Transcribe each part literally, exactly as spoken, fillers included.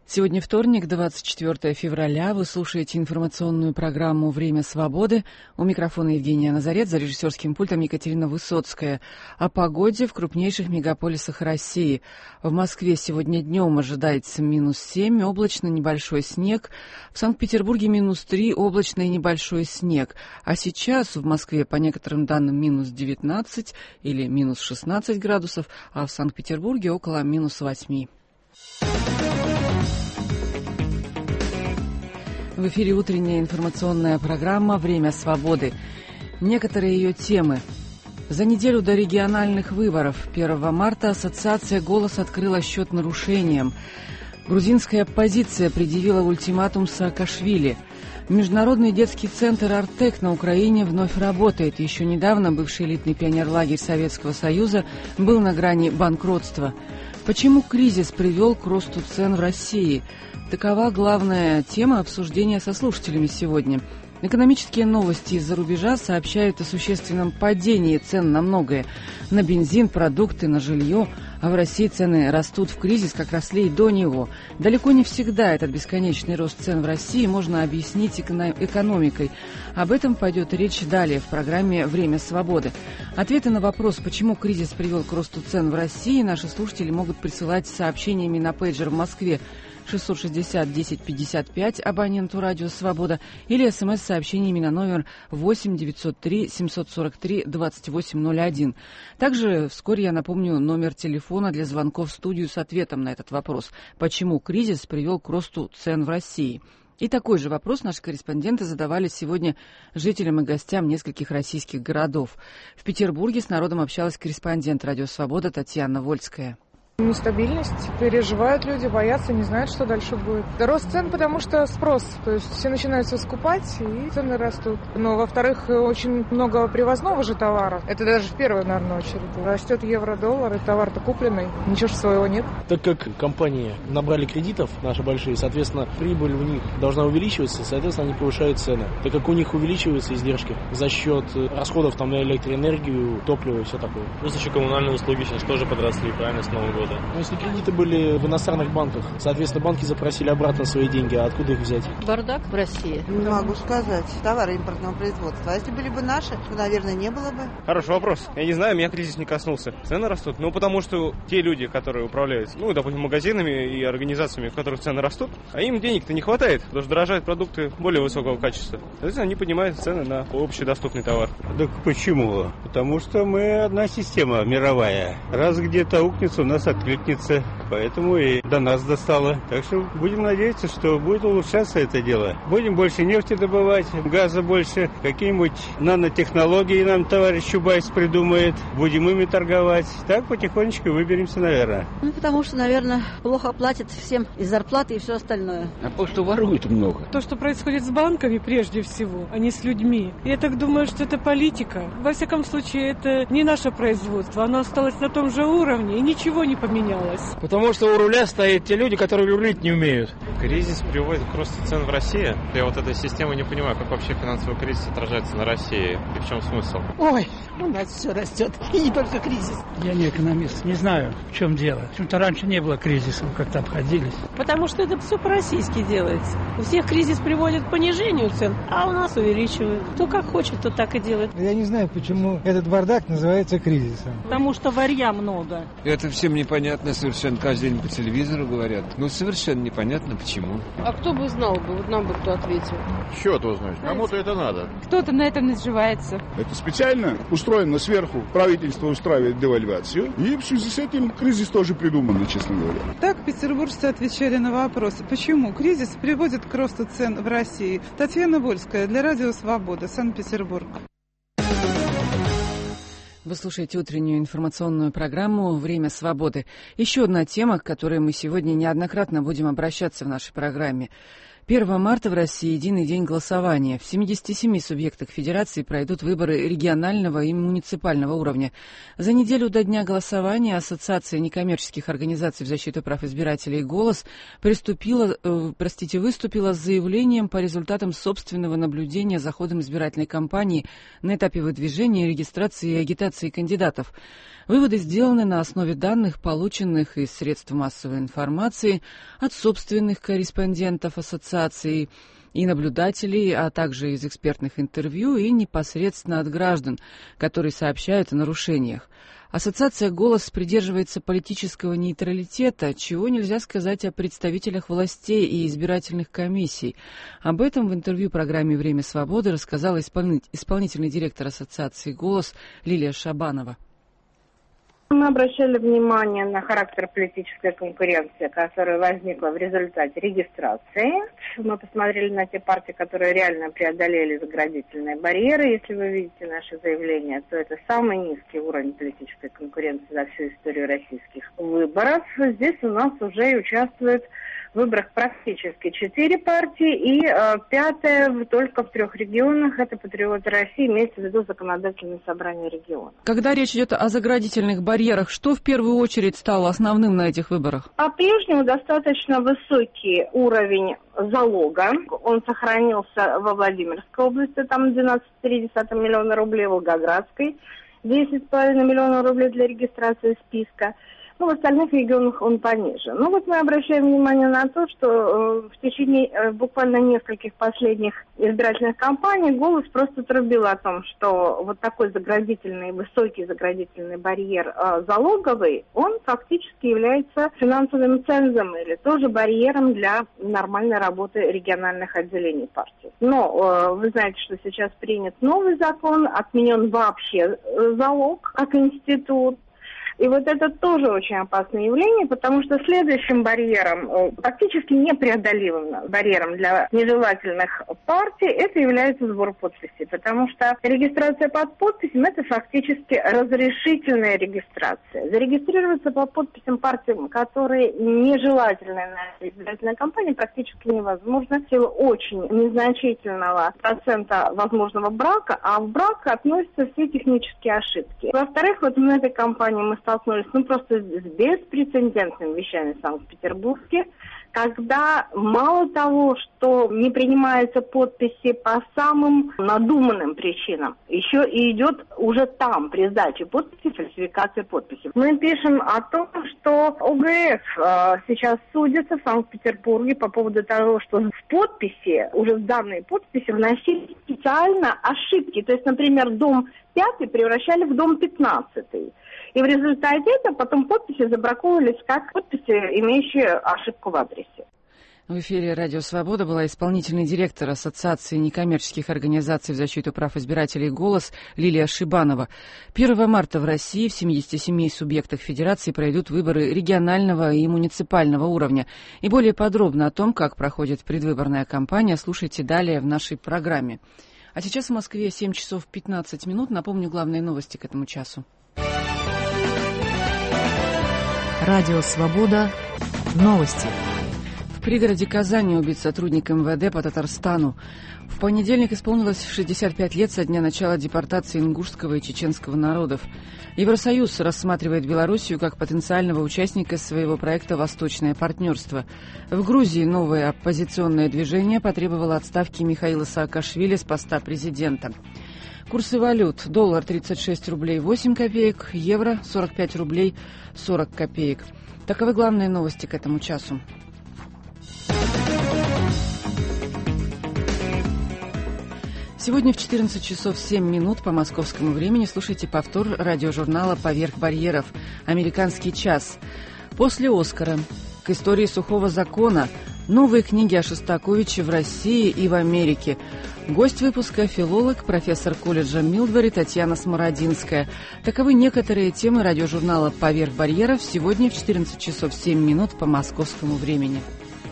Сегодня вторник, двадцать четвёртое февраля. Вы слушаете информационную программу «Время свободы». У микрофона Евгения Назарет, за режиссерским пультом Екатерина Высоцкая. О погоде в крупнейших мегаполисах России. В Москве сегодня днем ожидается минус семь, облачно, небольшой снег. В Санкт-Петербурге минус три, облачно и небольшой снег. А сейчас в Москве, по некоторым данным, минус девятнадцать или минус шестнадцать градусов, а в Санкт-Петербурге около минус восьми. В эфире утренняя информационная программа «Время свободы». Некоторые ее темы. За неделю до региональных выборов первого марта ассоциация «Голос» открыла счет нарушениям. Грузинская оппозиция предъявила ультиматум Саакашвили. Международный детский центр «Артек» на Украине вновь работает. Еще недавно бывший элитный пионерлагерь Советского Союза был на грани банкротства. Почему кризис привел к росту цен в России? Такова главная тема обсуждения со слушателями сегодня. Экономические новости из-за рубежа сообщают о существенном падении цен на многое. На бензин, продукты, на жилье. А в России цены растут в кризис, как росли и до него. Далеко не всегда этот бесконечный рост цен в России можно объяснить экономикой. Об этом пойдет речь далее в программе «Время свободы». Ответы на вопрос, почему кризис привел к росту цен в России, наши слушатели могут присылать сообщениями на пейджер в Москве шестьсот шестьдесят десять пятьдесят пять абоненту «Радио Свобода» или смс-сообщениями на номер восемь девятьсот три семьсот сорок три двадцать восемь ноль один. Также вскоре я напомню номер телефона для звонков в студию с ответом на этот вопрос. Почему кризис привел к росту цен в России? И такой же вопрос наши корреспонденты задавали сегодня жителям и гостям нескольких российских городов. В Петербурге с народом общалась корреспондент «Радио Свобода» Татьяна Вольская. Нестабильность, переживают люди, боятся, не знают, что дальше будет. Рост цен, потому что спрос, то есть все начинают все скупать, и цены растут. Но, во-вторых, очень много привозного же товара. Это даже в первую, наверное, очередь. Растет евро-доллар, и товар-то купленный, ничего же своего нет. Так как компании набрали кредитов, наши большие, соответственно, прибыль у них должна увеличиваться, соответственно, они повышают цены. Так как у них увеличиваются издержки за счет расходов там, на электроэнергию, топливо и все такое. Плюс еще коммунальные услуги сейчас тоже подросли, правильно, с Нового года. Но если кредиты были в иностранных банках, соответственно, банки запросили обратно свои деньги, а откуда их взять? Бардак в России. Не могу сказать. Товары импортного производства. А если были бы наши, то, наверное, не было бы. Хороший вопрос. Я не знаю, меня кризис не коснулся. Цены растут. Ну, потому что те люди, которые управляют, ну, допустим, магазинами и организациями, в которых цены растут, а им денег-то не хватает, потому что дорожают продукты более высокого качества. Соответственно, они поднимают цены на общедоступный товар. Так почему? Потому что мы одна система мировая. Раз где-то аукнется, у нас откликнется. Поэтому и до нас достало. Так что будем надеяться, что будет улучшаться это дело. Будем больше нефти добывать, газа больше. Какие-нибудь нанотехнологии нам товарищ Чубайс придумает. Будем ими торговать. Так потихонечку выберемся, наверное. Ну, потому что, наверное, плохо платят всем и зарплаты, и все остальное. А потому что воруют много. То, что происходит с банками прежде всего, а не с людьми. Я так думаю, что это политика. Во всяком случае, это не наше производство. Оно осталось на том же уровне, и ничего не поменялось. Потому что у руля стоят те люди, которые рулить не умеют. Кризис приводит к росту цен в России. Я вот этой системы не понимаю, как вообще финансовый кризис отражается на России. И в чем смысл? Ой, у нас все растет. И не только кризис. Я не экономист, не знаю, в чем дело. Почему-то раньше не было кризисов, как-то обходились. Потому что это все по-российски делается. У всех кризис приводит к понижению цен, а у нас увеличивают. Кто как хочет, то так и делает. Я не знаю, почему этот бардак называется кризисом. Потому что варья много. Это всем непонятно совершенно. Каждый день по телевизору говорят. Ну, совершенно непонятно, почему. А кто бы знал бы, вот нам бы кто ответил. Счет узнать, кому-то это надо. Кто-то на этом наживается. Это специально устроено сверху. Правительство устраивает девальвацию. И в связи с этим кризис тоже придуман, честно говоря. Так петербуржцы отвечали на вопрос, почему кризис приводит к росту цен в России. Татьяна Вольская для Радио Свобода, Санкт-Петербург. Вы слушаете утреннюю информационную программу «Время свободы». Еще одна тема, к которой мы сегодня неоднократно будем обращаться в нашей программе. первого марта в России единый день голосования. В семидесяти семи субъектах Федерации пройдут выборы регионального и муниципального уровня. За неделю до дня голосования Ассоциация некоммерческих организаций в защиту прав избирателей «Голос» приступила, э, простите, выступила с заявлением по результатам собственного наблюдения за ходом избирательной кампании на этапе выдвижения, регистрации и агитации кандидатов. Выводы сделаны на основе данных, полученных из средств массовой информации, от собственных корреспондентов ассоциации и наблюдателей, а также из экспертных интервью и непосредственно от граждан, которые сообщают о нарушениях. Ассоциация «Голос» придерживается политического нейтралитета, чего нельзя сказать о представителях властей и избирательных комиссий. Об этом в интервью программе «Время свободы» рассказала исполнительный директор Ассоциации «Голос» Лилия Шабанова. Мы обращали внимание на характер политической конкуренции, которая возникла в результате регистрации. Мы посмотрели на те партии, которые реально преодолели заградительные барьеры. Если вы видите наши заявления, то это самый низкий уровень политической конкуренции за всю историю российских выборов. Здесь у нас уже участвует в выборах практически четыре партии, и э, пятая только в трех регионах, это «Патриоты России», имеется в виду законодательное собрание регионов. Когда речь идет о заградительных барьерах, что в первую очередь стало основным на этих выборах? По-прежнему достаточно высокий уровень залога. Он сохранился во Владимирской области, там двенадцать целых три десятых миллиона рублей, в Волгоградской десять целых пять миллионов рублей для регистрации списка. Ну, в остальных регионах он пониже. Ну, вот мы обращаем внимание на то, что э, в течение э, буквально нескольких последних избирательных кампаний «Голос» просто трубил о том, что вот такой заградительный, высокий заградительный барьер э, залоговый, он фактически является финансовым цензом или тоже барьером для нормальной работы региональных отделений партии. Но э, вы знаете, что сейчас принят новый закон, отменен вообще э, залог как институт. И вот это тоже очень опасное явление, потому что следующим барьером, практически непреодолимым барьером для нежелательных партий, это является сбор подписей. Потому что регистрация под подписью – это фактически разрешительная регистрация. Зарегистрироваться по подписям партиям, которые нежелательны на избирательной кампании, практически невозможно в силу очень незначительного процента возможного брака, а в брак относятся все технические ошибки. Во-вторых, вот на этой кампании мы столкнулись ну, просто с беспрецедентными вещами в Санкт-Петербурге, когда мало того, что не принимаются подписи по самым надуманным причинам, еще и идет уже там при сдаче подписи фальсификация подписей. Мы пишем о том, что ОГФ э, сейчас судится в Санкт-Петербурге по поводу того, что в подписи, уже сданные подписи, вносили специально ошибки. То есть, например, дом пятый превращали в дом пятнадцатый. И в результате этого потом подписи забраковывались как подписи, имеющие ошибку в адресе. В эфире «Радио Свобода» была исполнительный директор Ассоциации некоммерческих организаций в защиту прав избирателей «Голос» Лилия Шибанова. первого марта в России в семидесяти семи субъектах Федерации пройдут выборы регионального и муниципального уровня. И более подробно о том, как проходит предвыборная кампания, слушайте далее в нашей программе. А сейчас в Москве семь часов пятнадцать минут. Напомню главные новости к этому часу. Радио «Свобода». Новости. В пригороде Казани убит сотрудник эм вэ дэ по Татарстану. В понедельник исполнилось шестьдесят пять лет со дня начала депортации ингушского и чеченского народов. Евросоюз рассматривает Белоруссию как потенциального участника своего проекта «Восточное партнерство». В Грузии новое оппозиционное движение потребовало отставки Михаила Саакашвили с поста президента. Курсы валют. Доллар тридцать шесть рублей восемь копеек, евро сорок пять рублей сорок копеек. Таковы главные новости к этому часу. Сегодня в четырнадцать часов семь минут по московскому времени слушайте повтор радиожурнала «Поверх барьеров. Американский час». После «Оскара». К истории сухого закона. Новые книги о Шостаковиче в России и в Америке. Гость выпуска – филолог, профессор колледжа Милдбери Татьяна Смородинская. Таковы некоторые темы радиожурнала «Поверх барьеров» сегодня в четырнадцать часов семь минут по московскому времени.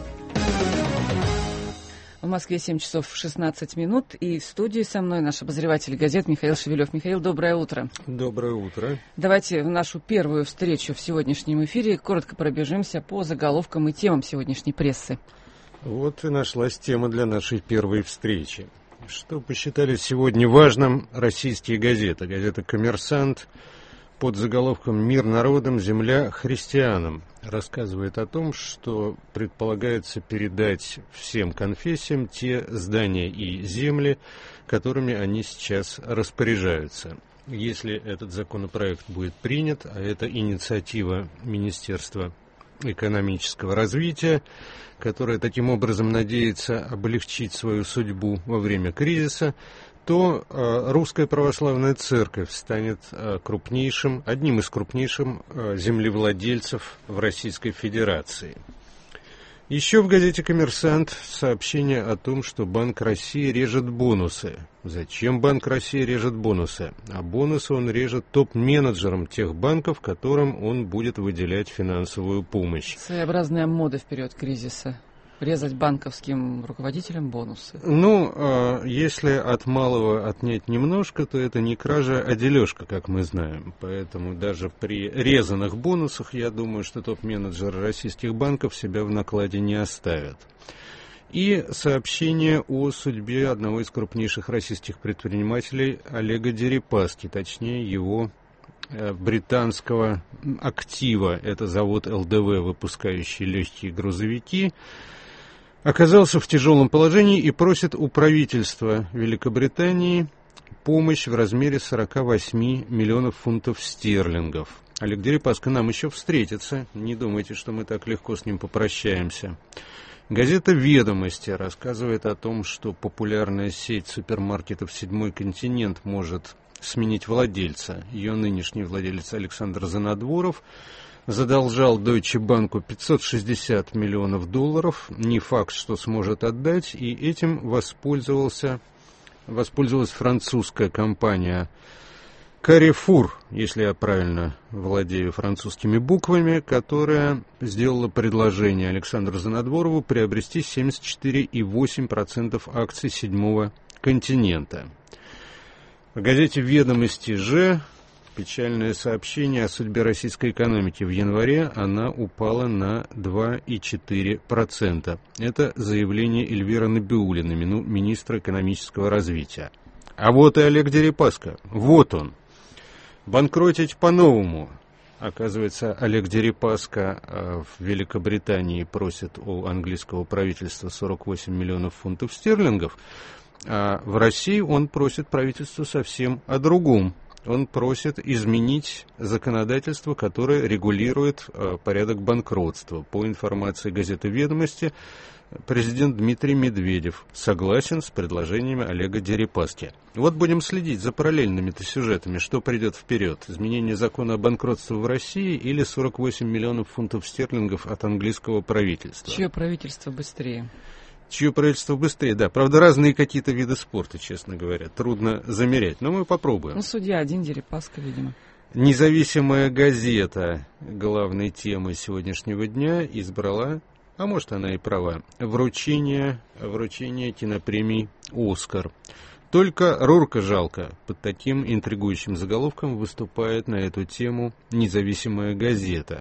В Москве семь часов шестнадцать минут, и в студии со мной наш обозреватель газет Михаил Шевелев. Михаил, доброе утро. Доброе утро. Давайте в нашу первую встречу в сегодняшнем эфире коротко пробежимся по заголовкам и темам сегодняшней прессы. Вот и нашлась тема для нашей первой встречи. Что посчитали сегодня важным российские газеты? Газета «Коммерсант» под заголовком «Мир народам, земля христианам» рассказывает о том, что предполагается передать всем конфессиям те здания и земли, которыми они сейчас распоряжаются. Если этот законопроект будет принят, а это инициатива Министерства экономического развития, которое таким образом надеется облегчить свою судьбу во время кризиса, то э, Русская Православная Церковь станет э, крупнейшим, одним из крупнейших э, землевладельцев в Российской Федерации. Еще в газете «Коммерсант» сообщение о том, что Банк России режет бонусы. Зачем Банк России режет бонусы? А бонусы он режет топ-менеджерам тех банков, которым он будет выделять финансовую помощь. Своеобразная мода в период кризиса. Резать банковским руководителям бонусы. Ну, э, если от малого отнять немножко, то это не кража, а дележка, как мы знаем. Поэтому даже при резаных бонусах, я думаю, что топ-менеджеры российских банков себя в накладе не оставят. И сообщение о судьбе одного из крупнейших российских предпринимателей Олега Дерипаски, точнее его э, британского актива. Это завод эл дэ вэ, выпускающий легкие грузовики, оказался в тяжелом положении и просит у правительства Великобритании помощь в размере сорок восемь миллионов фунтов стерлингов. Олег Дерипаска нам еще встретится, не думайте, что мы так легко с ним попрощаемся. Газета «Ведомости» рассказывает о том, что популярная сеть супермаркетов «Седьмой континент» может сменить владельца. Ее нынешний владелец Александр Занадворов задолжал Deutsche Bank пятьсот шестьдесят миллионов долларов, не факт, что сможет отдать, и этим воспользовался, воспользовалась французская компания Carrefour, если я правильно владею французскими буквами, которая сделала предложение Александру Занадворову приобрести семьдесят четыре и восемь десятых процента акций «Седьмого континента». В газете «Ведомости» же печальное сообщение о судьбе российской экономики. В январе она упала на два и четыре десятых процента. Это заявление Эльвиры Набиуллиной, министра экономического развития. А вот и Олег Дерипаска. Вот он. Банкротить по-новому. Оказывается, Олег Дерипаска в Великобритании просит у английского правительства сорок восемь миллионов фунтов стерлингов, а в России он просит правительство совсем о другом. Он просит изменить законодательство, которое регулирует э, порядок банкротства. По информации газеты «Ведомости», президент Дмитрий Медведев согласен с предложениями Олега Дерипаски. Вот будем следить за параллельными-то сюжетами, что придет вперед. Изменение закона о банкротстве в России или сорок восемь миллионов фунтов стерлингов от английского правительства? Чье правительство быстрее? Чье правительство быстрее, да. Правда, разные какие-то виды спорта, честно говоря. Трудно замерять, но мы попробуем. Ну, судья один, Дерипаска, видимо. Независимая газета главной темой сегодняшнего дня избрала, а может она и права, вручение, вручение кинопремии «Оскар». Только Рурка жалко. Под таким интригующим заголовком выступает на эту тему независимая газета.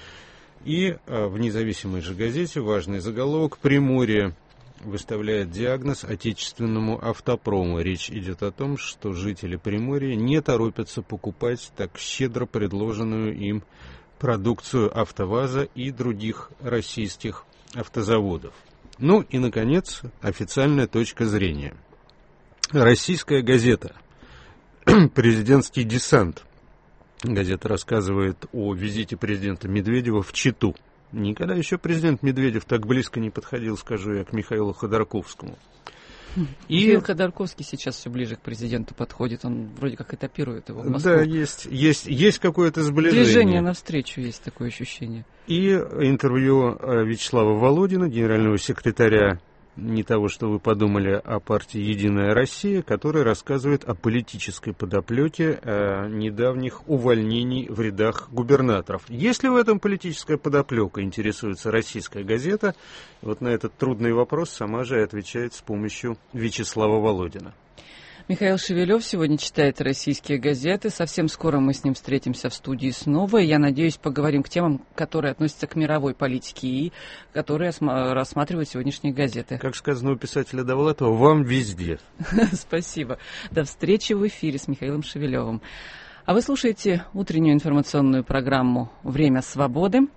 И в независимой же газете важный заголовок: «Приморье выставляет диагноз отечественному автопрому». Речь идет о том, что жители Приморья не торопятся покупать так щедро предложенную им продукцию АвтоВАЗа и других российских автозаводов. Ну и, наконец, официальная точка зрения. Российская газета «Президентский десант». Газета рассказывает о визите президента Медведева в Читу. Никогда еще президент Медведев так близко не подходил, скажу я, к Михаилу Ходорковскому. И Михаил Ходорковский сейчас все ближе к президенту подходит, он вроде как этапирует его в Москву. Да, есть, есть, есть какое-то сближение. Движение навстречу, есть такое ощущение. И интервью Вячеслава Володина, генерального секретаря, не того, что вы подумали, о партии «Единая Россия», который рассказывает о политической подоплеке э, недавних увольнений в рядах губернаторов. Есть ли в этом политическая подоплека, интересуется российская газета. Вот на этот трудный вопрос сама же и отвечает с помощью Вячеслава Володина. Михаил Шевелев сегодня читает российские газеты. Совсем скоро мы с ним встретимся в студии снова. И я надеюсь, поговорим к темам, которые относятся к мировой политике и которые рассматривают сегодняшние газеты. Как сказано у писателя Довлатова, вам везде. Спасибо. До встречи в эфире с Михаилом Шевелевым. А вы слушаете утреннюю информационную программу «Время свободы».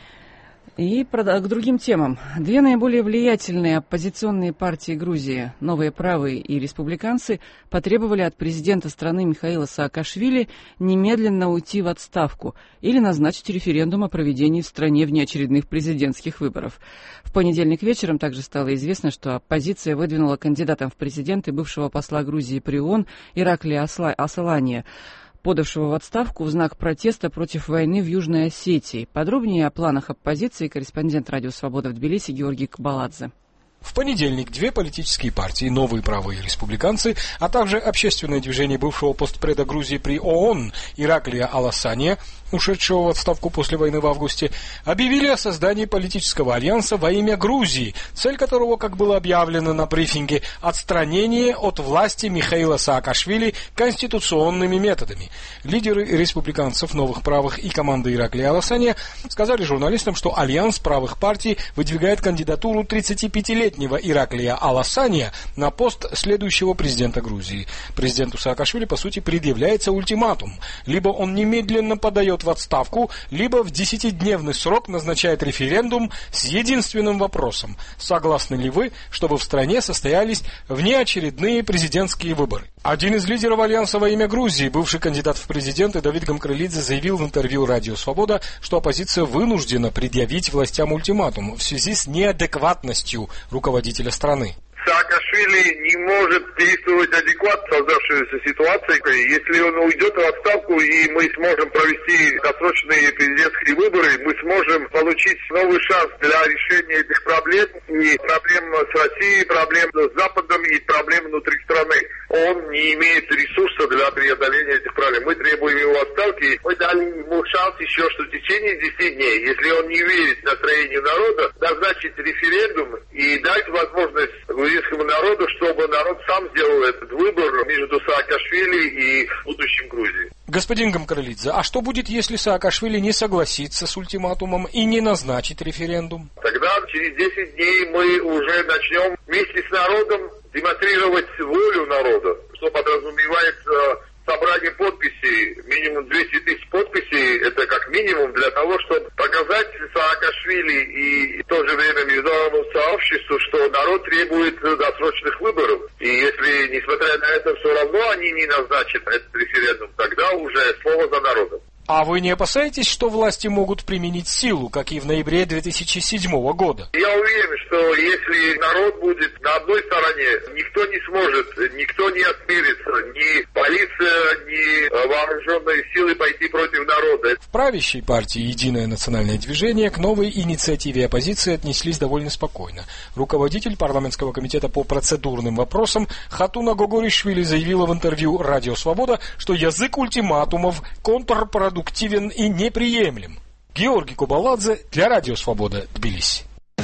И к другим темам. Две наиболее влиятельные оппозиционные партии Грузии, Новые правые и республиканцы, потребовали от президента страны Михаила Саакашвили немедленно уйти в отставку или назначить референдум о проведении в стране внеочередных президентских выборов. В понедельник вечером также стало известно, что оппозиция выдвинула кандидатом в президенты бывшего посла Грузии при ООН Ираклия Асалания, подавшего в отставку в знак протеста против войны в Южной Осетии. Подробнее о планах оппозиции корреспондент «Радио Свобода» в Тбилиси Георгий Кабаладзе. В понедельник две политические партии, Новые правые республиканцы, а также общественное движение бывшего постпреда Грузии при ООН Ираклия Аласания, ушедшего в отставку после войны в августе, объявили о создании политического альянса во имя Грузии, цель которого, как было объявлено на брифинге, отстранение от власти Михаила Саакашвили конституционными методами. Лидеры республиканцев, Новых правых и команды Ираклия Аласания сказали журналистам, что альянс правых партий выдвигает кандидатуру тридцатипятилетнего Ираклия Аласания на пост следующего президента Грузии. Президенту Саакашвили, по сути, предъявляется ультиматум. Либо он немедленно подает в отставку, либо в десятидневный срок назначает референдум с единственным вопросом: согласны ли вы, чтобы в стране состоялись внеочередные президентские выборы? Один из лидеров альянса во имя Грузии, бывший кандидат в президенты Давид Гамкрылидзе, заявил в интервью «Радио Свобода», что оппозиция вынуждена предъявить властям ультиматум в связи с неадекватностью руководителя страны. Саакашвили не может действовать адекватно в создавшейся ситуации. Если он уйдет в отставку и мы сможем провести досрочные президентские выборы, мы сможем получить новый шанс для решения этих проблем, и проблем с Россией, проблем с Западом и проблем внутри страны. Он не имеет ресурса для преодоления этих проблем. Мы требуем его отставки. Мы дали ему шанс еще, что в течение десяти дней, если он не верит настроению народа, назначить референдум и дать возможность грузинскому народу, чтобы народ сам сделал этот выбор между Саакашвили и будущим Грузии. Господин Гамкрылидзе, а что будет, если Саакашвили не согласится с ультиматумом и не назначит референдум? Тогда через десять дней мы уже начнем вместе с народом демонстрировать волю народа, что подразумевает собрание подписей, минимум двести тысяч подписей, это как минимум для того, чтобы показать Саакашвили и в то же время международному сообществу, что народ требует досрочных выборов. И если, несмотря на это, все равно они не назначат этот референдум, тогда уже слово за народом. А вы не опасаетесь, что власти могут применить силу, как и в ноябре две тысячи седьмого года? Я уверен, что если народ будет на одной стороне, никто не сможет, никто не отмерится, ни полиция, ни вооруженные силы пойти против народа. В правящей партии «Единое национальное движение» к новой инициативе оппозиции отнеслись довольно спокойно. Руководитель парламентского комитета по процедурным вопросам Хатуна Гогоришвили заявила в интервью «Радио Свобода», что язык ультиматумов контрпродуктивен активен и неприемлем. Георгий Кабаладзе для Радио Свобода, Тбилиси.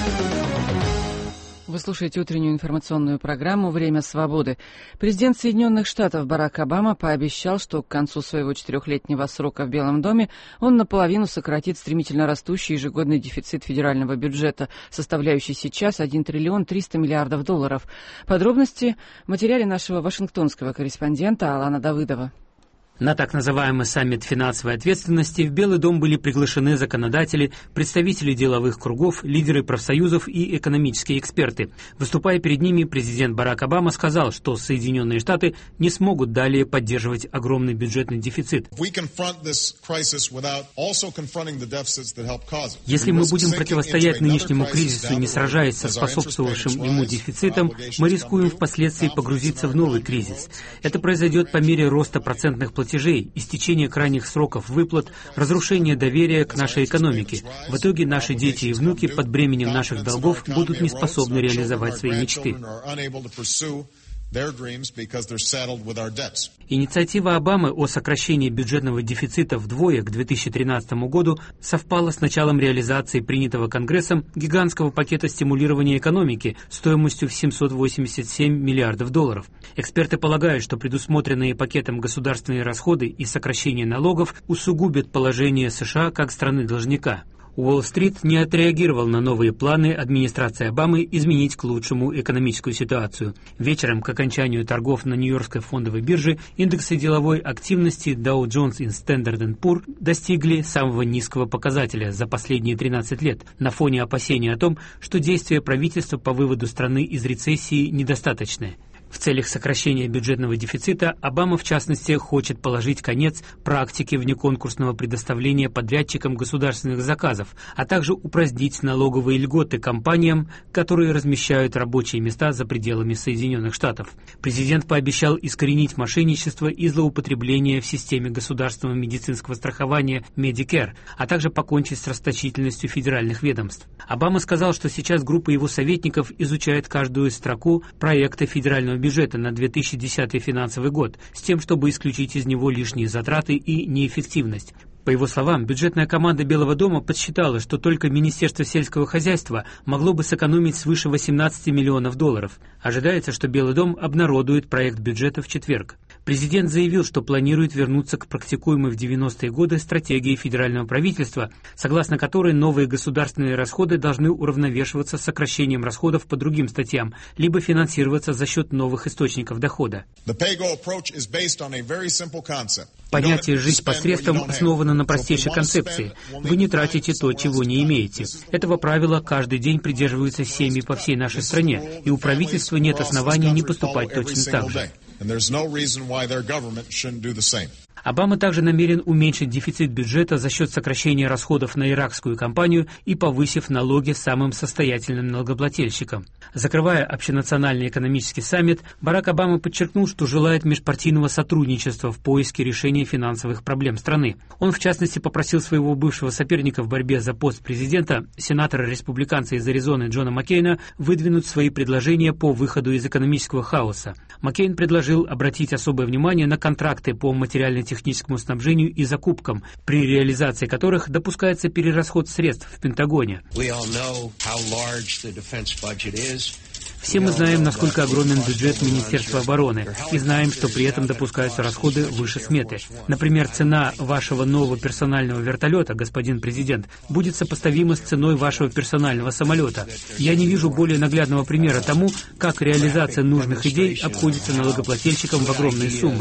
Вы слушаете утреннюю информационную программу «Время свободы». Президент Соединенных Штатов Барак Обама пообещал, что к концу своего четырехлетнего срока в Белом доме он наполовину сократит стремительно растущий ежегодный дефицит федерального бюджета, составляющий сейчас один триллион триста миллиардов долларов. Подробности в материале нашего вашингтонского корреспондента Алана Давыдова. На так называемый саммит финансовой ответственности в Белый дом были приглашены законодатели, представители деловых кругов, лидеры профсоюзов и экономические эксперты. Выступая перед ними, президент Барак Обама сказал, что Соединенные Штаты не смогут далее поддерживать огромный бюджетный дефицит. Если мы будем противостоять нынешнему кризису, не сражаясь со способствовавшим ему дефицитом, мы рискуем впоследствии погрузиться в новый кризис. Это произойдет по мере роста процентных платежей, истечение крайних сроков выплат, разрушение доверия к нашей экономике. В итоге наши дети и внуки под бременем наших долгов будут не способны реализовать свои мечты. Инициатива Обамы о сокращении бюджетного дефицита вдвое к две тысячи тринадцатому году совпала с началом реализации принятого Конгрессом гигантского пакета стимулирования экономики стоимостью в семьсот восемьдесят семь миллиардов долларов. Эксперты полагают, что предусмотренные пакетом государственные расходы и сокращение налогов усугубят положение США как страны-должника. Уолл-стрит не отреагировал на новые планы администрации Обамы изменить к лучшему экономическую ситуацию. Вечером, к окончанию торгов на Нью-Йоркской фондовой бирже, индексы деловой активности Dow Jones и Standard энд Poor достигли самого низкого показателя за последние тринадцать лет на фоне опасений о том, что действия правительства по выводу страны из рецессии недостаточны. В целях сокращения бюджетного дефицита Обама, в частности, хочет положить конец практике внеконкурсного предоставления подрядчикам государственных заказов, а также упразднить налоговые льготы компаниям, которые размещают рабочие места за пределами Соединенных Штатов. Президент пообещал искоренить мошенничество и злоупотребление в системе государственного медицинского страхования Medicare, а также покончить с расточительностью федеральных ведомств. Обама сказал, что сейчас группа его советников изучает каждую строку проекта федерального бюджета на две тысячи десятый финансовый год с тем, чтобы исключить из него лишние затраты и неэффективность. По его словам, бюджетная команда Белого дома подсчитала, что только Министерство сельского хозяйства могло бы сэкономить свыше восемнадцати миллионов долларов. Ожидается, что Белый дом обнародует проект бюджета в четверг. Президент заявил, что планирует вернуться к практикуемой в девяностые годы стратегии федерального правительства, согласно которой новые государственные расходы должны уравновешиваться сокращением расходов по другим статьям, либо финансироваться за счет новых источников дохода. Понятие «жить посредством» основано на простейшей концепции. Вы не тратите то, чего не имеете. Этого правила каждый день придерживаются семьи по всей нашей стране, и у правительства нет оснований не поступать точно так же. Обама также намерен уменьшить дефицит бюджета за счет сокращения расходов на иракскую кампанию и повысив налоги самым состоятельным налогоплательщикам. Закрывая общенациональный экономический саммит, Барак Обама подчеркнул, что желает межпартийного сотрудничества в поиске решения финансовых проблем страны. Он, в частности, попросил своего бывшего соперника в борьбе за пост президента, сенатора-республиканца из Аризоны Джона Маккейна, выдвинуть свои предложения по выходу из экономического хаоса. Маккейн предложил обратить особое внимание на контракты по материально-техническому снабжению и закупкам, при реализации которых допускается перерасход средств в Пентагоне. Все мы знаем, насколько огромен бюджет Министерства обороны, и знаем, что при этом допускаются расходы выше сметы. Например, цена вашего нового персонального вертолета, господин президент, будет сопоставима с ценой вашего персонального самолета. Я не вижу более наглядного примера тому, как реализация нужных идей обходится налогоплательщикам в огромные суммы.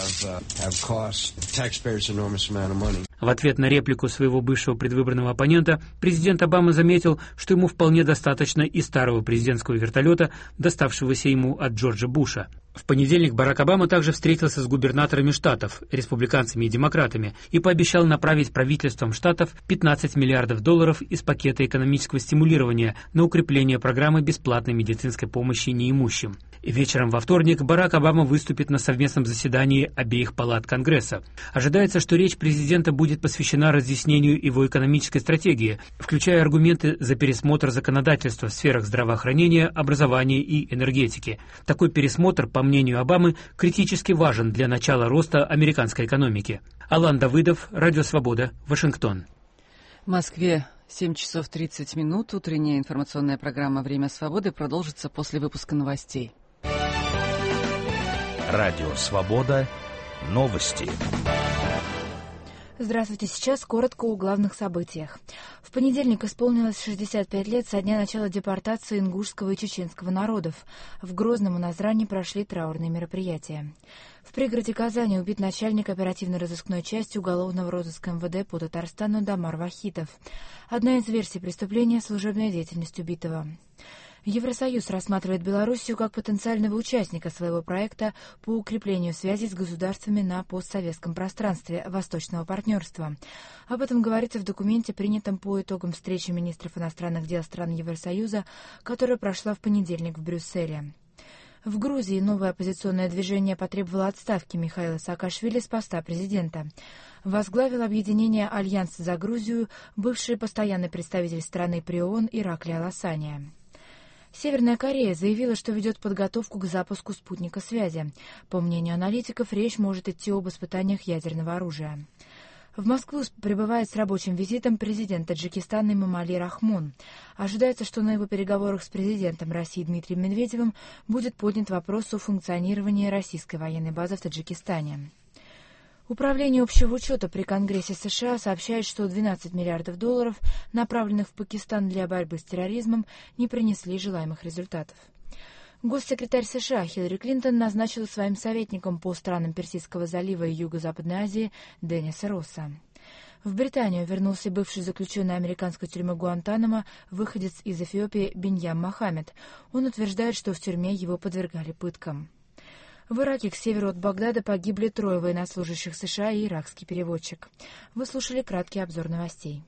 В ответ на реплику своего бывшего предвыборного оппонента, президент Обама заметил, что ему вполне достаточно и старого президентского вертолета, доставшегося ему от Джорджа Буша. В понедельник Барак Обама также встретился с губернаторами штатов, республиканцами и демократами, и пообещал направить правительствам штатов пятнадцать миллиардов долларов из пакета экономического стимулирования на укрепление программы бесплатной медицинской помощи неимущим. Вечером во вторник Барак Обама выступит на совместном заседании обеих палат Конгресса. Ожидается, что речь президента будет посвящена разъяснению его экономической стратегии, включая аргументы за пересмотр законодательства в сферах здравоохранения, образования и энергетики. Такой пересмотр, по мнению Обамы, критически важен для начала роста американской экономики. Алан Давыдов, Радио Свобода, Вашингтон. В Москве семь часов тридцать минут. Утренняя информационная программа «Время свободы» продолжится после выпуска новостей. Радио Свобода. Новости. Здравствуйте. Сейчас коротко о главных событиях. В понедельник исполнилось шестьдесят пять лет со дня начала депортации ингушского и чеченского народов. В Грозном и Назрани прошли траурные мероприятия. В пригороде Казани убит начальник оперативно-розыскной части уголовного розыска эм вэ дэ по Татарстану Дамар Вахитов. Одна из версий преступления – служебная деятельность убитого. Евросоюз рассматривает Белоруссию как потенциального участника своего проекта по укреплению связей с государствами на постсоветском пространстве Восточного партнерства. Об этом говорится в документе, принятом по итогам встречи министров иностранных дел стран Евросоюза, которая прошла в понедельник в Брюсселе. В Грузии новое оппозиционное движение потребовало отставки Михаила Саакашвили с поста президента. Возглавил объединение «Альянс за Грузию» бывший постоянный представитель страны при ООН Ираклий Аласания. Северная Корея заявила, что ведет подготовку к запуску спутника связи. По мнению аналитиков, речь может идти об испытаниях ядерного оружия. В Москву прибывает с рабочим визитом президент Таджикистана Эмомали Рахмон. Ожидается, что на его переговорах с президентом России Дмитрием Медведевым будет поднят вопрос о функционировании российской военной базы в Таджикистане. Управление общего учета при Конгрессе США сообщает, что двенадцать миллиардов долларов, направленных в Пакистан для борьбы с терроризмом, не принесли желаемых результатов. Госсекретарь США Хиллари Клинтон назначила своим советником по странам Персидского залива и Юго-Западной Азии Денниса Росса. В Британию вернулся бывший заключенный американской тюрьмы Гуантанамо, выходец из Эфиопии Биньям Мохаммед. Он утверждает, что в тюрьме его подвергали пыткам. В Ираке к северу от Багдада погибли трое военнослужащих США и иракский переводчик. Вы слушали краткий обзор новостей.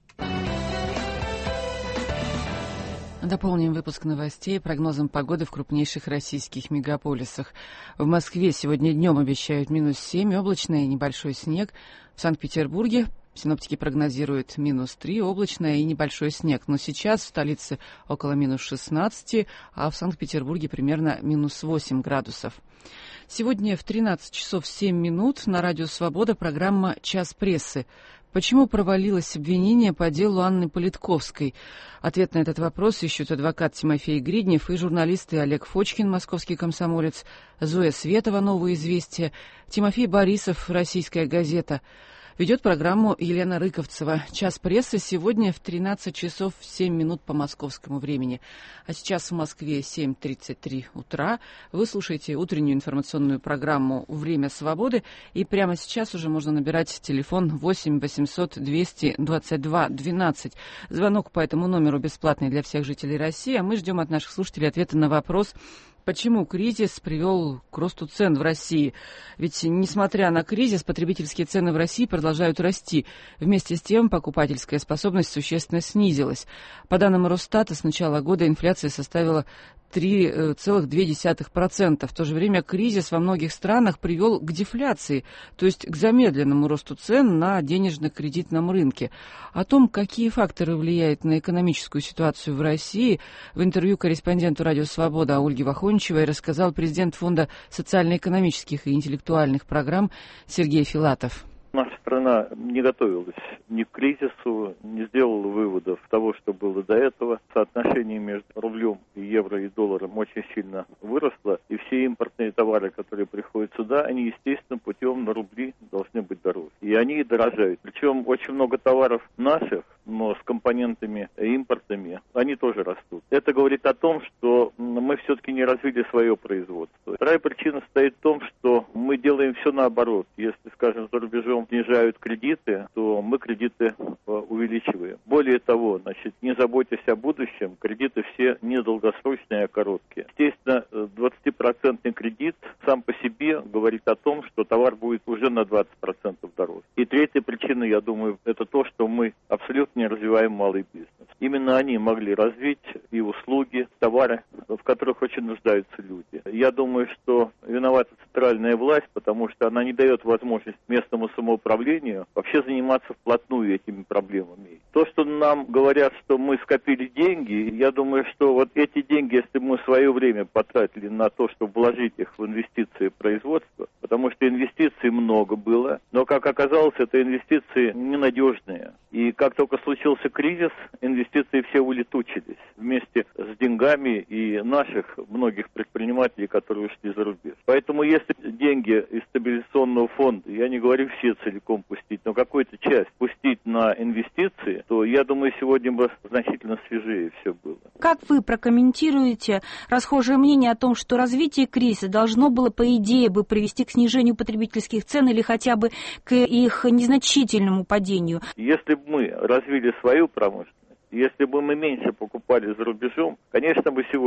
Дополним выпуск новостей прогнозом погоды в крупнейших российских мегаполисах. В Москве сегодня днем обещают минус семь, облачно и небольшой снег. В Санкт-Петербурге синоптики прогнозируют минус три, облачно и небольшой снег. Но сейчас в столице около минус шестнадцати, а в Санкт-Петербурге примерно минус восемь градусов. Сегодня в тринадцать часов семь минут на радио «Свобода» программа «Час прессы». Почему провалилось обвинение по делу Анны Политковской? Ответ на этот вопрос ищут адвокат Тимофей Гриднев и журналисты Олег Фочкин, московский комсомолец, Зоя Светова, «Новое известие», Тимофей Борисов, «Российская газета». Ведет программу Елена Рыковцева. «Час прессы» сегодня в тринадцать часов семь минут по московскому времени. А сейчас в Москве семь тридцать три утра. Вы слушаете утреннюю информационную программу «Время свободы». И прямо сейчас уже можно набирать телефон восемь восемьсот двести двадцать два двенадцать. Звонок по этому номеру бесплатный для всех жителей России. А мы ждем от наших слушателей ответа на вопрос, почему кризис привел к росту цен в России? Ведь, несмотря на кризис, потребительские цены в России продолжают расти. Вместе с тем, покупательская способность существенно снизилась. По данным Росстата, с начала года инфляция составила три целых две десятых процента. В то же время кризис во многих странах привел к дефляции, то есть к замедленному росту цен на денежно-кредитном рынке. О том, какие факторы влияют на экономическую ситуацию в России, в интервью корреспонденту «Радио Свобода» Ольге Вахончевой рассказал президент Фонда социально-экономических и интеллектуальных программ Сергей Филатов. Наша страна не готовилась ни к кризису, не сделала выводов того, что было до этого. Соотношение между рублем и евро и долларом очень сильно выросло, и все импортные товары, которые приходят сюда, они, естественно, путем на рубли должны быть дороже. И они дорожают. Причем очень много товаров наших, но с компонентами импортными, они тоже растут. Это говорит о том, что мы все-таки не развили свое производство. Вторая причина стоит в том, что мы делаем все наоборот. Если, скажем, за рубежом снижают кредиты, то мы кредиты увеличиваем. Более того, значит, не заботясь о будущем, кредиты все не долгосрочные, а короткие. Естественно, двадцатипроцентный кредит сам по себе говорит о том, что товар будет уже на двадцать процентов дороже. И третья причина, я думаю, это то, что мы абсолютно не развиваем малый бизнес. Именно они могли развить и услуги, товары, в которых очень нуждаются люди. Я думаю, что виновата центральная власть, потому что она не дает возможность местному самоуправлению вообще заниматься вплотную этими проблемами. То, что нам говорят, что мы скопили деньги, я думаю, что вот эти деньги, если мы в свое время потратили на то, чтобы вложить их в инвестиции в производство, потому что инвестиций много было, но, как оказалось, это инвестиции ненадежные. И как только случился кризис, инвестиции все улетучились вместе с деньгами и наших многих предпринимателей, которые ушли за рубеж. Поэтому если деньги из стабилизационного фонда, я не говорю все целиком пустить, но какую-то часть пустить на инвестиции, то, я думаю, сегодня бы значительно свежее все было. Как вы прокомментируете расхожее мнение о том, что развитие кризиса должно было, по идее, бы привести к снижению потребительских цен или хотя бы к их незначительному падению? Если бы мы развили свою промышленность, если бы мы меньше покупали за рубежом, конечно бы сегодня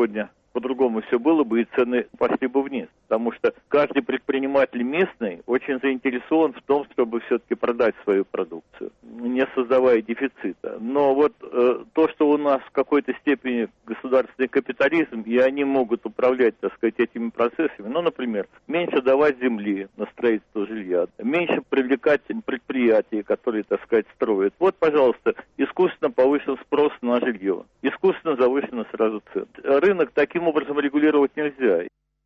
по-другому все было бы, и цены пошли бы вниз. Потому что каждый предприниматель местный очень заинтересован в том, чтобы все-таки продать свою продукцию, не создавая дефицита. Но вот э, то, что у нас в какой-то степени государственный капитализм, и они могут управлять, так сказать, этими процессами, ну, например, меньше давать земли на строительство жилья, меньше привлекать предприятия, которые, так сказать, строят. Вот, пожалуйста, искусственно повышен спрос на жилье, искусственно завышена сразу цена. Рынок таким образом регулировать нельзя.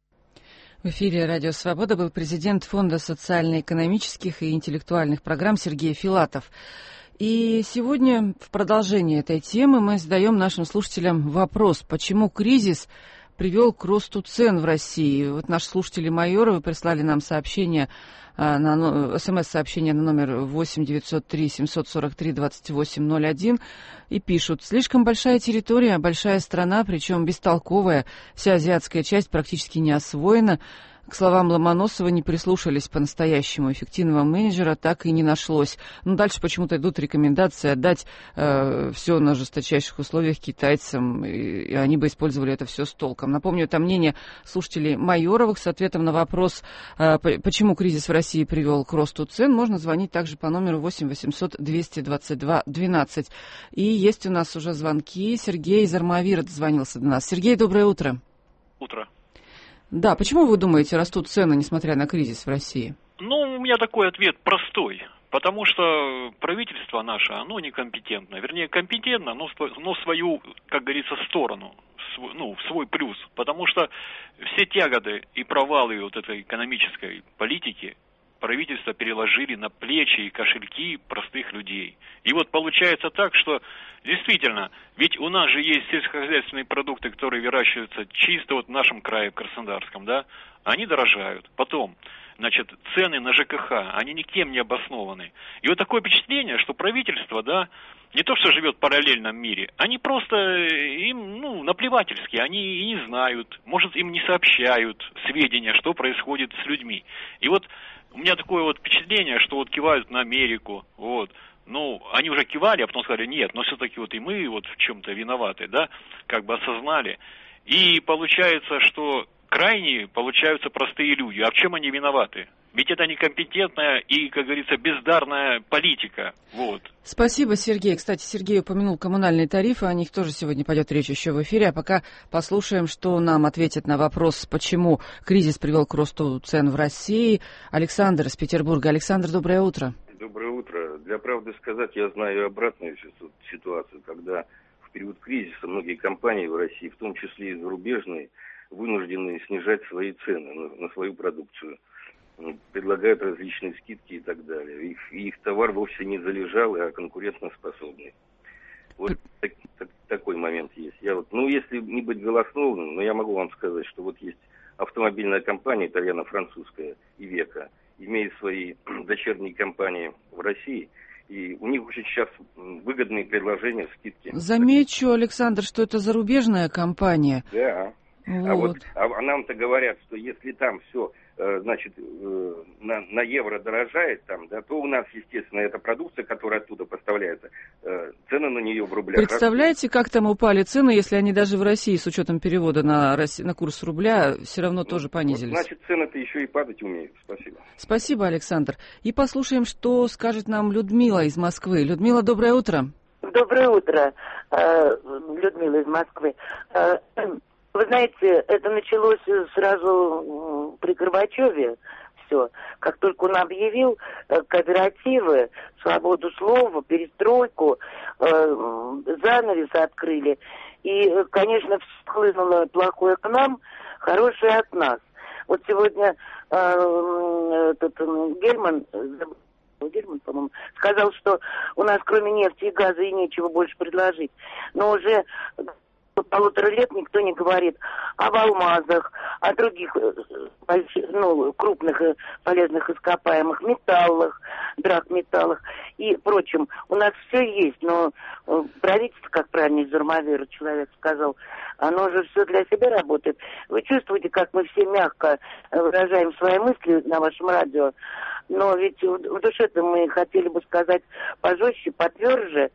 В эфире «Радио Свобода» был президент Фонда социально-экономических и интеллектуальных программ Сергей Филатов. И сегодня в продолжении этой темы мы задаем нашим слушателям вопрос, почему кризис привел к росту цен в России. Вот наши слушатели Майоровы прислали нам сообщение, на смс-сообщение на номер восемь девятьсот три семьсот сорок три двадцать восемь ноль один и пишут: слишком большая территория, большая страна, причем бестолковая, вся азиатская часть практически не освоена. К словам Ломоносова, не прислушались по-настоящему. Эффективного менеджера так и не нашлось. Ну, дальше почему-то идут рекомендации отдать э, все на жесточайших условиях китайцам, и, и они бы использовали это все с толком. Напомню, это мнение слушателей Майоровых с ответом на вопрос, э, почему кризис в России привел к росту цен. Можно звонить также по номеру восемь восемьсот двести двадцать два двенадцать. И есть у нас уже звонки. Сергей из Армавира дозвонился до нас. Сергей, доброе утро. Утро. Да, почему вы думаете, растут цены, несмотря на кризис в России? Ну, у меня такой ответ простой. Потому что правительство наше, оно некомпетентно. Вернее, компетентно, но, но свою, как говорится, сторону, свой, ну, в свой плюс. Потому что все тяготы и провалы вот этой экономической политики правительство переложили на плечи и кошельки простых людей. И вот получается так, что действительно, ведь у нас же есть сельскохозяйственные продукты, которые выращиваются чисто вот в нашем крае, в Краснодарском, да, они дорожают. Потом, значит, цены на ЖКХ, они никем не обоснованы. И вот такое впечатление, что правительство, да, не то что живет в параллельном мире, они просто, им, ну, наплевательски, они и не знают, может, им не сообщают сведения, что происходит с людьми. И вот у меня такое вот впечатление, что вот кивают на Америку, вот. Ну, они уже кивали, а потом сказали, нет, но все-таки вот и мы вот в чем-то виноваты, да, как бы осознали. И получается, что крайние получаются простые люди. А в чем они виноваты? Ведь это некомпетентная и, как говорится, бездарная политика. Вот. Спасибо, Сергей. Кстати, Сергей упомянул коммунальные тарифы, о них тоже сегодня пойдет речь еще в эфире. А пока послушаем, что нам ответит на вопрос, почему кризис привел к росту цен в России. Александр из Петербурга. Александр, доброе утро. Доброе утро. Для правды сказать, я знаю обратную ситуацию, когда в период кризиса многие компании в России, в том числе и зарубежные, вынуждены снижать свои цены на, на свою продукцию. Предлагают различные скидки и так далее. Их, их товар вовсе не залежал, а конкурентоспособный. Вот так, так, такой момент есть. Я вот, ну, если не быть голословным, но я могу вам сказать, что вот есть автомобильная компания итальяно-французская «Ивеко», имеет свои дочерние компании в России, и у них очень сейчас выгодные предложения, скидки. Замечу, Александр, что это зарубежная компания. Да. Вот. А вот а нам-то говорят, что если там все, значит, на, на евро дорожает, там, да, то у нас, естественно, эта продукция, которая оттуда поставляется, цены на нее в рублях. Представляете, как там упали цены, если они даже в России с учетом перевода на, на курс рубля все равно ну, тоже понизились? Вот, значит, цены-то еще и падать умеют. Спасибо. Спасибо, Александр. И послушаем, что скажет нам Людмила из Москвы. Людмила, доброе утро. Доброе утро, Людмила из Москвы. Вы знаете, это началось сразу при Горбачеве, все. Как только он объявил кооперативы, свободу слова, перестройку, занавес открыли. И, конечно, всхлынуло плохое к нам, хорошее от нас. Вот сегодня этот Гельман... Гельман, по-моему, сказал, что у нас кроме нефти и газа и нечего больше предложить. Но уже полутора лет никто не говорит об алмазах, о других ну, крупных полезных ископаемых металлах, драгметаллах и прочем. У нас все есть, но правительство, как правильно из Армавира человек сказал, оно же все для себя работает. Вы чувствуете, как мы все мягко выражаем свои мысли на вашем радио, но ведь в душе-то мы хотели бы сказать пожестче, потверже.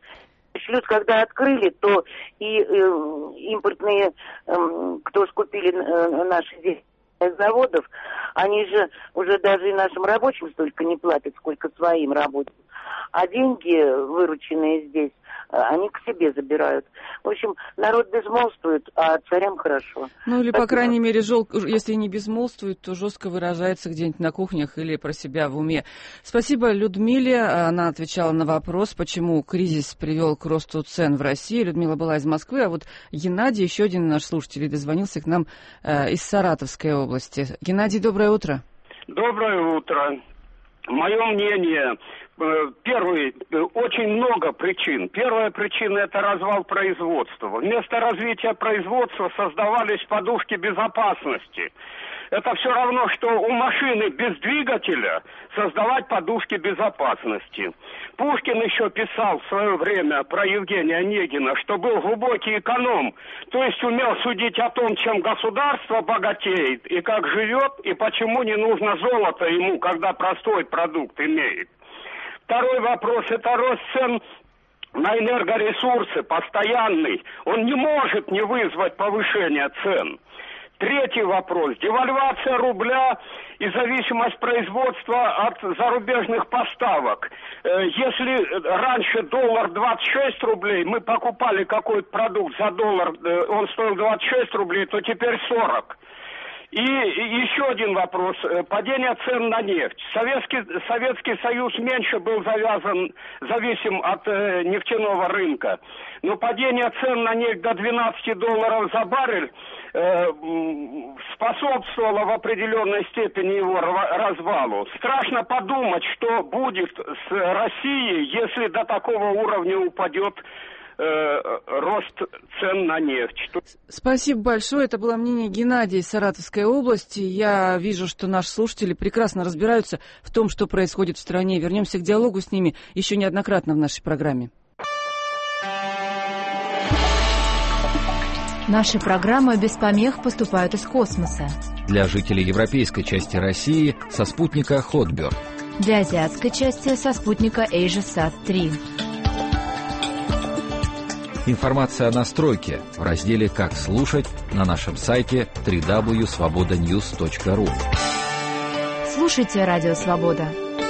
Шлюз, когда открыли, то и э, импортные, э, кто скупили э, наши здесь заводов, они же уже даже и нашим рабочим столько не платят, сколько своим рабочим. А деньги, вырученные здесь, они к себе забирают. В общем, народ безмолвствует, а царям хорошо. Ну или, Спасибо. По крайней мере, жел... если не безмолвствует, то жестко выражается где-нибудь на кухнях или про себя в уме. Спасибо Людмиле. Она отвечала на вопрос, почему кризис привел к росту цен в России. Людмила была из Москвы, а вот Геннадий, еще один наш слушатель, дозвонился к нам э, из Саратовской области. Геннадий, доброе утро. Доброе утро. Мое мнение, первый, очень много причин. Первая причина – это развал производства. Вместо развития производства создавались подушки безопасности. Это все равно, что у машины без двигателя создавать подушки безопасности. Пушкин еще писал в свое время про Евгения Онегина, что был глубокий эконом, то есть умел судить о том, чем государство богатеет, и как живет, и почему не нужно золото ему, когда простой продукт имеет. Второй вопрос – это рост цен на энергоресурсы, постоянный. Он не может не вызвать повышения цен. Третий вопрос. Девальвация рубля и зависимость производства от зарубежных поставок. Если раньше доллар двадцать шесть рублей, мы покупали какой-то продукт за доллар, он стоил двадцать шесть рублей, то теперь сорок. И еще один вопрос. Падение цен на нефть. Советский, Советский Союз меньше был завязан, зависим от э, нефтяного рынка. Но падение цен на нефть до двенадцати долларов за баррель э, способствовало в определенной степени его развалу. Страшно подумать, что будет с Россией, если до такого уровня упадет рост цен на нефть. Спасибо большое. Это было мнение Геннадия из Саратовской области. Я вижу, что наши слушатели прекрасно разбираются в том, что происходит в стране. Вернемся к диалогу с ними еще неоднократно в нашей программе. Наши программы без помех поступают из космоса. Для жителей европейской части России со спутника Hotbird. Для азиатской части со спутника AsiaSat три. Информация о настройке в разделе «Как слушать» на нашем сайте дабл ю дабл ю дабл ю точка свобода ньюс точка ру. Слушайте Радио Свобода.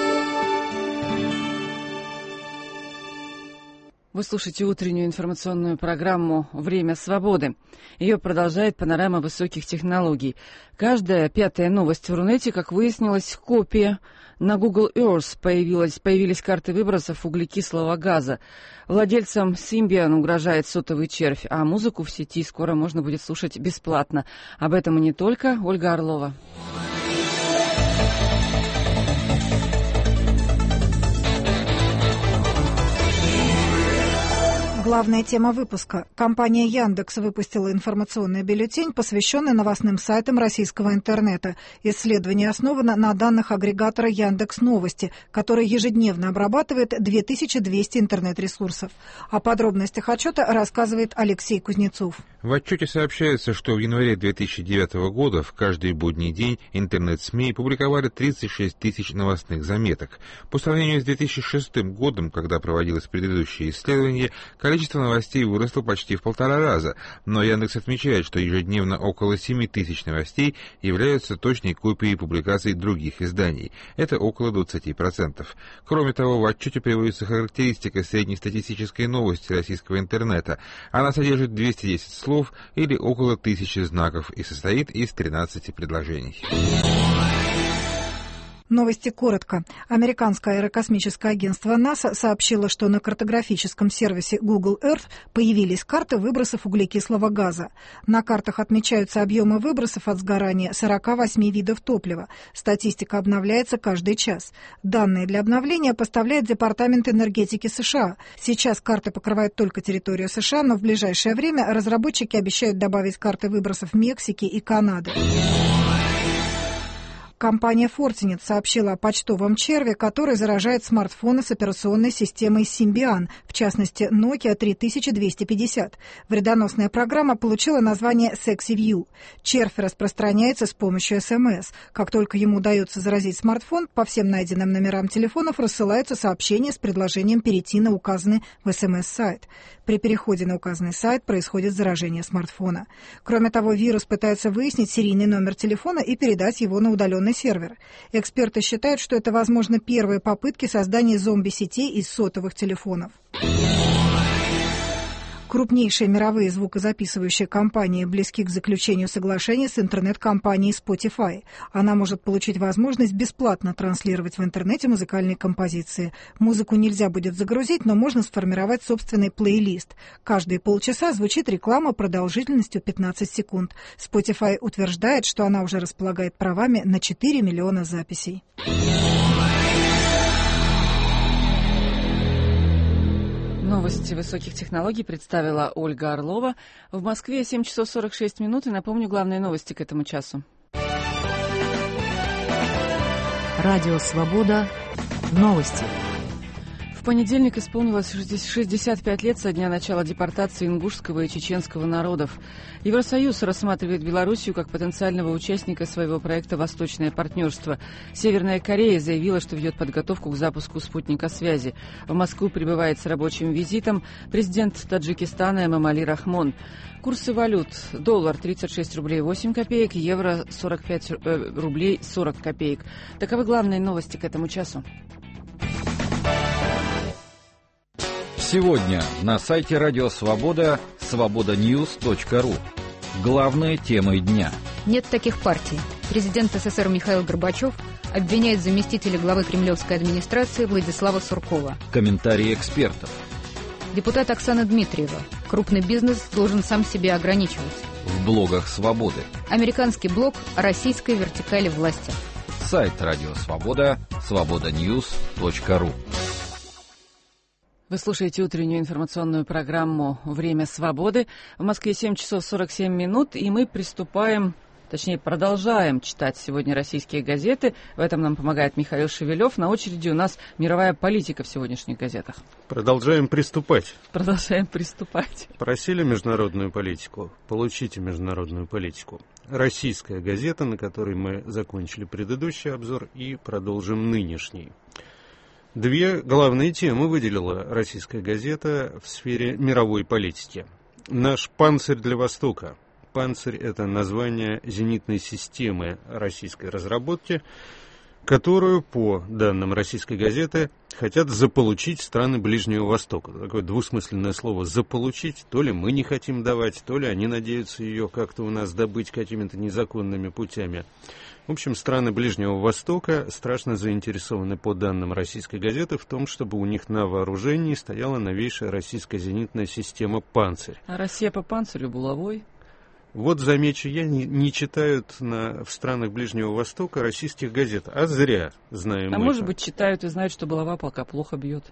Вы слушаете утреннюю информационную программу «Время свободы». Ее продолжает панорама высоких технологий. Каждая пятая новость в Рунете, как выяснилось, копия. На Google Earth появилась, появились карты выбросов углекислого газа. Владельцам Symbian угрожает сотовый червь, а музыку в сети скоро можно будет слушать бесплатно. Об этом и не только. Ольга Орлова. Главная тема выпуска. Компания Яндекс выпустила информационный бюллетень, посвященный новостным сайтам российского интернета. Исследование основано на данных агрегатора Яндекс.Новости, который ежедневно обрабатывает две тысячи двести интернет-ресурсов. О подробностях отчета рассказывает Алексей Кузнецов. В отчете сообщается, что в январе две тысячи девятого года в каждый будний день интернет-СМИ публиковали тридцать шесть тысяч новостных заметок. По сравнению с две тысячи шестым годом, когда проводилось предыдущее исследование, количество новостей выросло почти в полтора раза, но Яндекс отмечает, что ежедневно около семи тысяч новостей являются точной копией публикаций других изданий. Это около двадцати процентов. Кроме того, в отчете приводится характеристика среднестатистической новости российского интернета. Она содержит двести десять слов или около тысячи знаков и состоит из тринадцати предложений. Новости коротко. Американское аэрокосмическое агентство НАСА сообщило, что на картографическом сервисе Google Earth появились карты выбросов углекислого газа. На картах отмечаются объемы выбросов от сгорания сорока восьми видов топлива. Статистика обновляется каждый час. Данные для обновления поставляет Департамент энергетики США. Сейчас карты покрывают только территорию США, но в ближайшее время разработчики обещают добавить карты выбросов Мексики и Канады. Компания Fortinet сообщила о почтовом черве, который заражает смартфоны с операционной системой Symbian, в частности Nokia три тысячи двести пятьдесят. Вредоносная программа получила название SexyView. Червь распространяется с помощью эс эм эс. Как только ему удается заразить смартфон, по всем найденным номерам телефонов рассылаются сообщения с предложением перейти на указанный в эс эм эс-сайт. При переходе на указанный сайт происходит заражение смартфона. Кроме того, вирус пытается выяснить серийный номер телефона и передать его на удаленный сервер. Эксперты считают, что это, возможно, первые попытки создания зомби-сетей из сотовых телефонов. Крупнейшие мировые звукозаписывающие компании близки к заключению соглашения с интернет-компанией Spotify. Она может получить возможность бесплатно транслировать в интернете музыкальные композиции. Музыку нельзя будет загрузить, но можно сформировать собственный плейлист. Каждые полчаса звучит реклама продолжительностью пятнадцать секунд. Spotify утверждает, что она уже располагает правами на четыре миллиона записей. Новости высоких технологий представила Ольга Орлова. В Москве семь часов сорок шесть минут. И напомню главные новости к этому часу. Радио «Свобода». Новости. В понедельник исполнилось шестьдесят пять лет со дня начала депортации ингушского и чеченского народов. Евросоюз рассматривает Белоруссию как потенциального участника своего проекта «Восточное партнерство». Северная Корея заявила, что ведет подготовку к запуску спутника связи. В Москву прибывает с рабочим визитом президент Таджикистана Эмомали Рахмон. Курсы валют. Доллар тридцать шесть рублей восемь копеек, евро сорок пять рублей сорок копеек. Таковы главные новости к этому часу. Сегодня на сайте Радио Свобода свобода ньюс точка ру. Главные темы дня. Нет таких партий. Президент эс эс эс эр Михаил Горбачев обвиняет заместителя главы кремлевской администрации Владислава Суркова. Комментарии экспертов. Депутат Оксана Дмитриева. Крупный бизнес должен сам себя ограничивать. В блогах Свободы. Американский блог о российской вертикали власти. Сайт Радио Свобода свобода ньюс точка ру. Вы слушаете утреннюю информационную программу «Время свободы». В Москве семь часов сорок семь минут, и мы приступаем, точнее, продолжаем читать сегодня российские газеты. В этом нам помогает Михаил Шевелев. На очереди у нас мировая политика в сегодняшних газетах. Продолжаем приступать. Продолжаем приступать. Просили международную политику? Получите международную политику. Российская газета, на которой мы закончили предыдущий обзор и продолжим нынешний. Две главные темы выделила российская газета в сфере мировой политики. Наш «Панцирь для Востока». «Панцирь» — это название зенитной системы российской разработки, которую, по данным российской газеты, хотят заполучить страны Ближнего Востока. Такое двусмысленное слово «заполучить». То ли мы не хотим давать, то ли они надеются ее как-то у нас добыть какими-то незаконными путями. В общем, страны Ближнего Востока страшно заинтересованы, по данным российской газеты, в том, чтобы у них на вооружении стояла новейшая российская зенитная система «Панцирь». А Россия по «Панцирю» булавой? Вот, замечу я, не, не читают на, в странах Ближнего Востока российских газет. А зря, знаем А мы. может быть, читают и знают, что булава пока плохо бьет.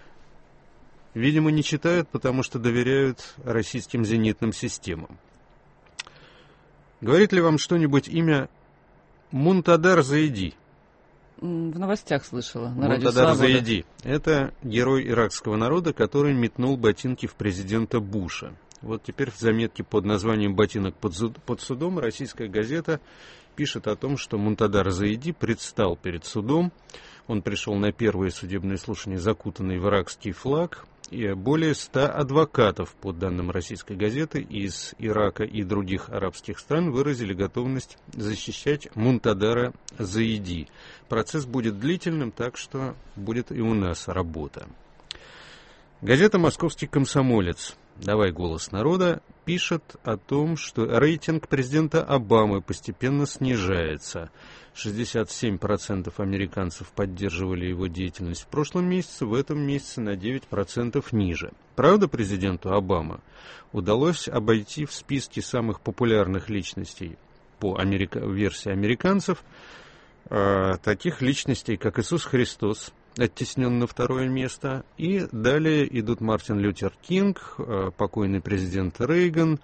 Видимо, не читают, потому что доверяют российским зенитным системам. Говорит ли вам что-нибудь имя Мунтадар Заиди? В новостях слышала. На Мунтадар Заиди. Это герой иракского народа, который метнул ботинки в президента Буша. Вот теперь в заметке под названием «Ботинок под судом» российская газета пишет о том, что Мунтадар Заиди предстал перед судом. Он пришел на первое судебное слушание, закутанный в иракский флаг. И более ста адвокатов, по данным российской газеты, из Ирака и других арабских стран выразили готовность защищать Мунтадара Заиди. Процесс будет длительным, так что будет и у нас работа. Газета «Московский комсомолец», «Давай голос народа», пишет о том, что рейтинг президента Обамы постепенно снижается. шестьдесят семь процентов американцев поддерживали его деятельность в прошлом месяце, в этом месяце на девять процентов ниже. Правда, президенту Обама удалось обойти в списке самых популярных личностей по америка... версии американцев э, таких личностей, как Иисус Христос, оттеснен на второе место, и далее идут Мартин Лютер Кинг, покойный президент Рейган,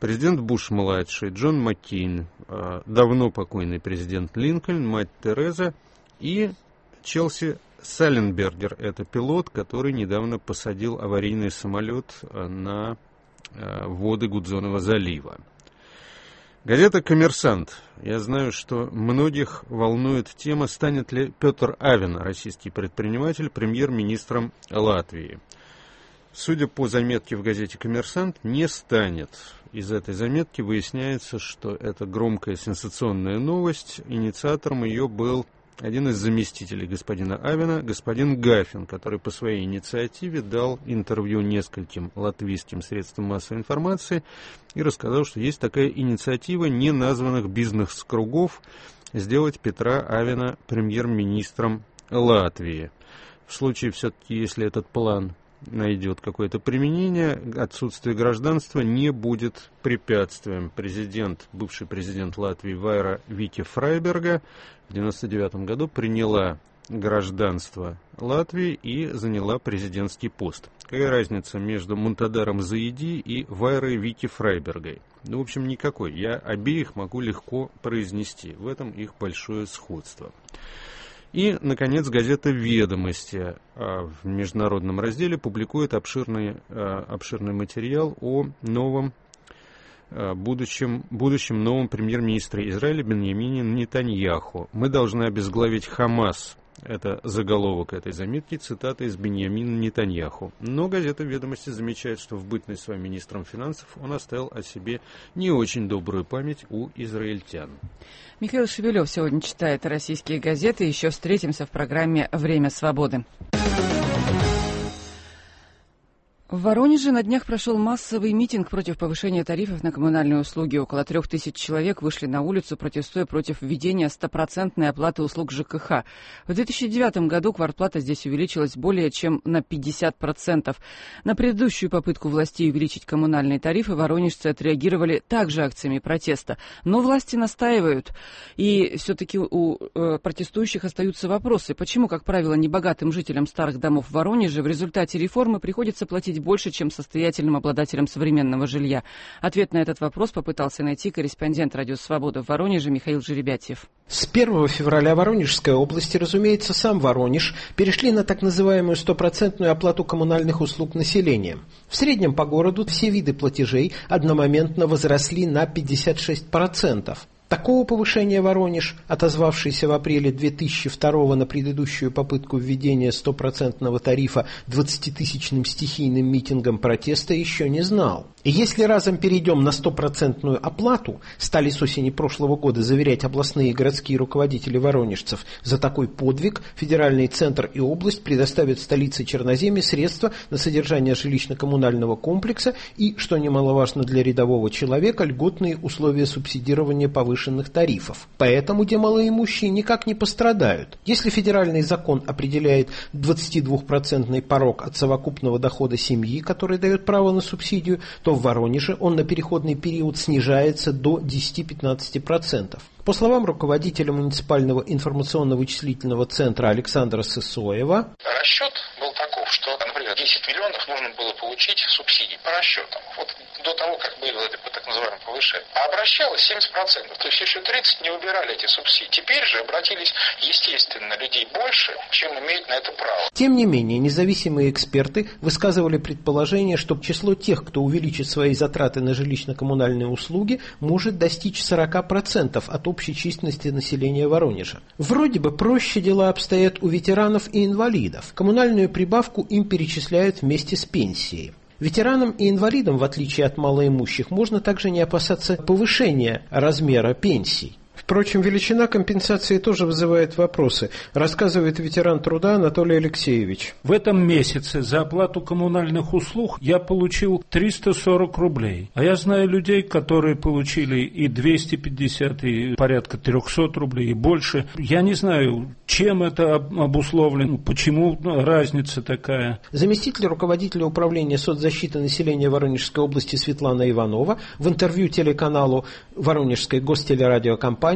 президент Буш-младший, Джон Маккейн, давно покойный президент Линкольн, мать Тереза и Челси Салленбергер. Это пилот, который недавно посадил аварийный самолет на воды Гудзонова залива. Газета «Коммерсант». Я знаю, что многих волнует тема, станет ли Петр Авен, российский предприниматель, премьер-министром Латвии. Судя по заметке в газете «Коммерсант», не станет. Из этой заметки выясняется, что это громкая сенсационная новость. Инициатором ее был один из заместителей господина Авена, господин Гафин, который по своей инициативе дал интервью нескольким латвийским средствам массовой информации и рассказал, что есть такая инициатива неназванных бизнес-кругов сделать Петра Авена премьер-министром Латвии. В случае все-таки, если этот план найдет какое-то применение, отсутствие гражданства не будет препятствием. Президент, бывший президент Латвии Вайра Вики Фрайберга в девяносто девятом году приняла гражданство Латвии и заняла президентский пост. Какая разница между Мунтадаром Заиди и Вайрой Вики Фрайбергой? Ну, в общем, никакой. Я обеих могу легко произнести. В этом их большое сходство. И, наконец, газета «Ведомости» в международном разделе публикует обширный, обширный материал о новом, будущем, будущем новом премьер-министре Израиля Биньямине Нетаньяху. «Мы должны обезглавить Хамас». Это заголовок этой заметки, цитата из Биньямина Нетаньяху. Но газета «Ведомости» замечает, что в бытность своим министром финансов он оставил о себе не очень добрую память у израильтян. Михаил Шевелев сегодня читает российские газеты. Еще встретимся в программе «Время свободы». В Воронеже на днях прошел массовый митинг против повышения тарифов на коммунальные услуги. Около трех тысяч человек вышли на улицу, протестуя против введения стопроцентной оплаты услуг ЖКХ. В две тысячи девятом году квартплата здесь увеличилась более чем на пятьдесят процентов. На предыдущую попытку властей увеличить коммунальные тарифы воронежцы отреагировали также акциями протеста. Но власти настаивают. И все-таки у э, протестующих остаются вопросы. Почему, как правило, небогатым жителям старых домов в Воронеже в результате реформы приходится платить больше, чем состоятельным обладателям современного жилья? Ответ на этот вопрос попытался найти корреспондент «Радио Свобода» в Воронеже Михаил Жеребятьев. С первого февраля Воронежской области, разумеется, сам Воронеж, перешли на так называемую стопроцентную оплату коммунальных услуг населения. В среднем по городу все виды платежей одномоментно возросли на пятьдесят шесть процентов. Такого повышения Воронеж, отозвавшийся в апреле две тысячи второго на предыдущую попытку введения стопроцентного тарифа двадцатитысячным стихийным митингом протеста, еще не знал. И если разом перейдем на стопроцентную оплату, стали с осени прошлого года заверять областные и городские руководители воронежцев, за такой подвиг федеральный центр и область предоставят столице Черноземья средства на содержание жилищно-коммунального комплекса и, что немаловажно для рядового человека, льготные условия субсидирования повышенных тарифов. Поэтому те малоимущие никак не пострадают. Если федеральный закон определяет двадцатидвухпроцентный порог от совокупного дохода семьи, который дает право на субсидию, то в Воронеже он на переходный период снижается до десяти-пятнадцати процентов. По словам руководителя муниципального информационно-вычислительного центра Александра Сысоева, расчет был таков, что, например, десять миллионов нужно было получить субсидий по расчетам. Вот до того, как было это так называемое повышение. А обращалось семьдесят процентов. То есть еще тридцать процентов не убирали эти субсидии. Теперь же обратились, естественно, людей больше, чем имеют на это право. Тем не менее, независимые эксперты высказывали предположение, что число тех, кто увеличит свои затраты на жилищно-коммунальные услуги, может достичь сорока процентов от общей численности населения Воронежа. Вроде бы проще дела обстоят у ветеранов и инвалидов. Коммунальную прибавку им перечисляют вместе с пенсией. Ветеранам и инвалидам, в отличие от малоимущих, можно также не опасаться повышения размера пенсий. Впрочем, величина компенсации тоже вызывает вопросы, рассказывает ветеран труда Анатолий Алексеевич. В этом месяце за оплату коммунальных услуг я получил триста сорок рублей. А я знаю людей, которые получили и двести пятьдесят, и порядка триста рублей, и больше. Я не знаю, чем это обусловлено, почему разница такая. Заместитель руководителя управления соцзащиты населения Воронежской области Светлана Иванова в интервью телеканалу Воронежской гостелерадиокомпании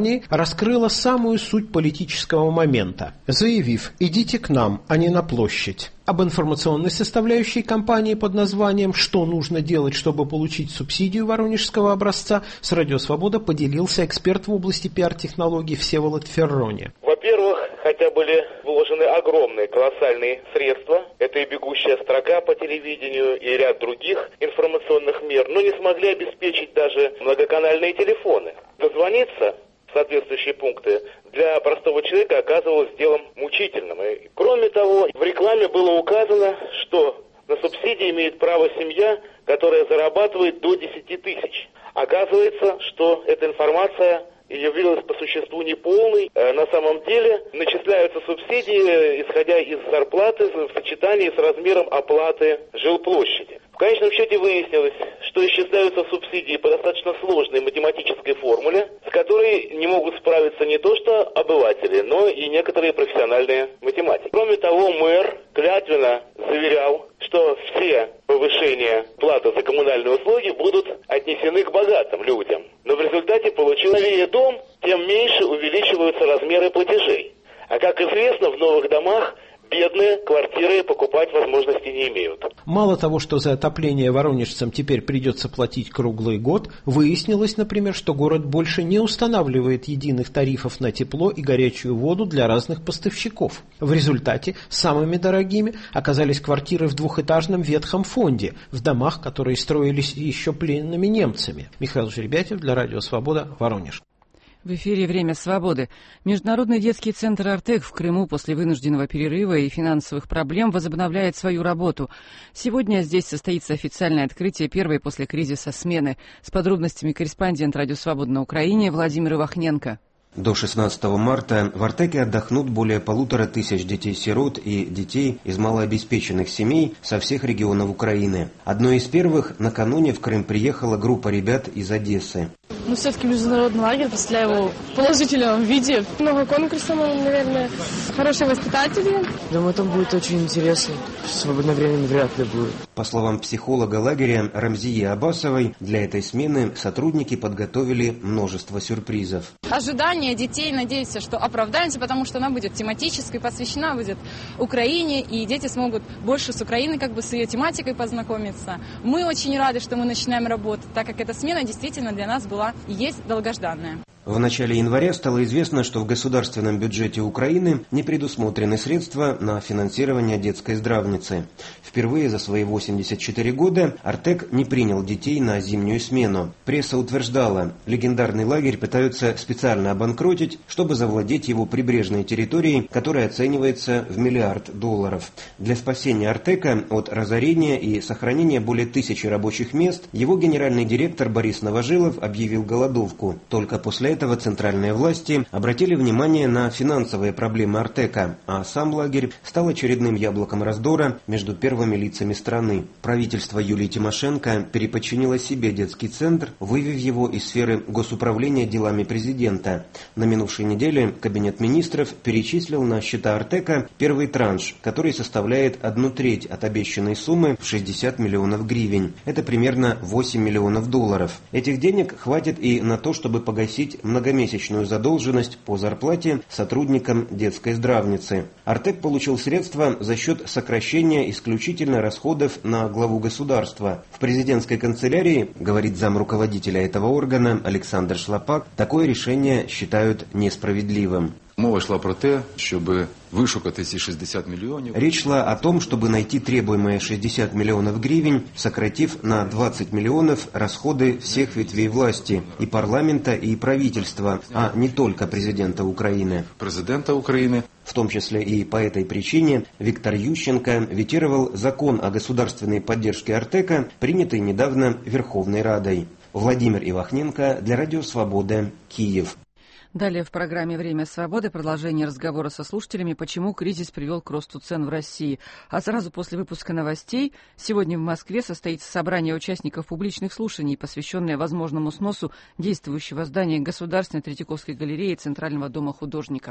компании раскрыла самую суть политического момента, заявив «идите к нам, а не на площадь». Об информационной составляющей кампании под названием «Что нужно делать, чтобы получить субсидию воронежского образца» с «Радио Свобода» поделился эксперт в области пиар-технологий Всеволод Феррони. Во-первых, хотя были вложены огромные, колоссальные средства, это и бегущая строка по телевидению, и ряд других информационных мер, но не смогли обеспечить даже многоканальные телефоны. Дозвониться в соответствующие пункты для простого человека оказывалось делом мучительным. И, кроме того, в рекламе было указано, что на субсидии имеет право семья, которая зарабатывает до десяти тысяч. Оказывается, что эта информация явилась по существу неполной. На самом деле начисляются субсидии, исходя из зарплаты в сочетании с размером оплаты жилплощади. В конечном счете выяснилось, что исчисляются субсидии по достаточно сложной математической формуле, с которой не могут справиться не то что обыватели, но и некоторые профессиональные математики. Кроме того, мэр клятвенно заверял, что все повышения платы за коммунальные услуги будут отнесены к богатым людям. Но в результате получил новее дом, тем меньше увеличиваются размеры платежей. А как известно, в новых домах бедные квартиры покупать возможности не имеют. Мало того, что за отопление воронежцам теперь придется платить круглый год, выяснилось, например, что город больше не устанавливает единых тарифов на тепло и горячую воду для разных поставщиков. В результате самыми дорогими оказались квартиры в двухэтажном ветхом фонде, в домах, которые строились еще пленными немцами. Михаил Жеребятев для Радио Свобода, Воронеж. В эфире «Время свободы». Международный детский центр «Артек» в Крыму после вынужденного перерыва и финансовых проблем возобновляет свою работу. Сегодня здесь состоится официальное открытие первой после кризиса смены. С подробностями корреспондент «Радио Свобода» на Украине Владимир Ивахненко. До шестнадцатого марта в Артеке отдохнут более полутора тысяч детей-сирот и детей из малообеспеченных семей со всех регионов Украины. Одной из первых накануне в Крым приехала группа ребят из Одессы. Ну, все-таки международный лагерь, представляю его в положительном виде. Много конкурсов, наверное, хорошие воспитатели. Думаю, там будет очень интересно. В свободное время вряд ли будет. По словам психолога лагеря Рамзии Абасовой, для этой смены сотрудники подготовили множество сюрпризов. Ожидания детей, надеются, что оправдаются, потому что она будет тематической, посвящена будет Украине, и дети смогут больше с Украиной, как бы с ее тематикой познакомиться. Мы очень рады, что мы начинаем работать, так как эта смена действительно для нас была и есть долгожданная. В начале января стало известно, что в государственном бюджете Украины не предусмотрены средства на финансирование детской здравницы. Впервые за свои восемьдесят четыре года Артек не принял детей на зимнюю смену. Пресса утверждала, легендарный лагерь пытаются специально обанкротить, чтобы завладеть его прибрежной территорией, которая оценивается в миллиард долларов. Для спасения Артека от разорения и сохранения более тысячи рабочих мест его генеральный директор Борис Новожилов объявил голодовку. Только после этого Этого центральные власти обратили внимание на финансовые проблемы Артека, а сам лагерь стал очередным яблоком раздора между первыми лицами страны. Правительство Юлии Тимошенко переподчинило себе детский центр, вывев его из сферы госуправления делами президента. На минувшей неделе Кабинет министров перечислил на счета Артека первый транш, который составляет одну треть от обещанной суммы в шестьдесят миллионов гривен. Это примерно восемь миллионов долларов. Этих денег хватит и на то, чтобы погасить многомесячную задолженность по зарплате сотрудникам детской здравницы. Артек получил средства за счет сокращения исключительно расходов на главу государства. В президентской канцелярии, говорит замруководителя этого органа Александр Шлапак, такое решение считают несправедливым. Мова йшла про те, щоб вишукати ці шестьдесят миллионов. Речь шла о том, чтобы найти требуемые шестьдесят миллионов гривен, сократив на двадцать миллионов расходы всех ветвей власти, и парламента, и правительства, а не только президента Украины. Президента Украины. В том числе и по этой причине Виктор Ющенко ветировал закон о государственной поддержке Артека, принятый недавно Верховной Радой. Владимир Ивахненко для Радио Свобода, Киев. Далее в программе «Время свободы» продолжение разговора со слушателями, почему кризис привел к росту цен в России. А сразу после выпуска новостей сегодня в Москве состоится собрание участников публичных слушаний, посвященное возможному сносу действующего здания Государственной Третьяковской галереи Центрального дома художника.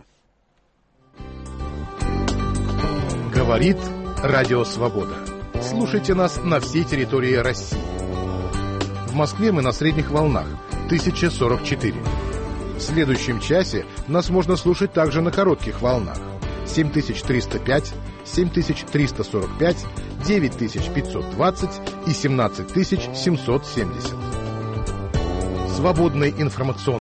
Говорит Радио Свобода. Слушайте нас на всей территории России. В Москве мы на средних волнах тысяча сорок четыре. В следующем часе нас можно слушать также на коротких волнах. семь тысяч триста пять, семь тысяч триста сорок пять, девять тысяч пятьсот двадцать и семнадцать тысяч семьсот семьдесят. Свободный информационный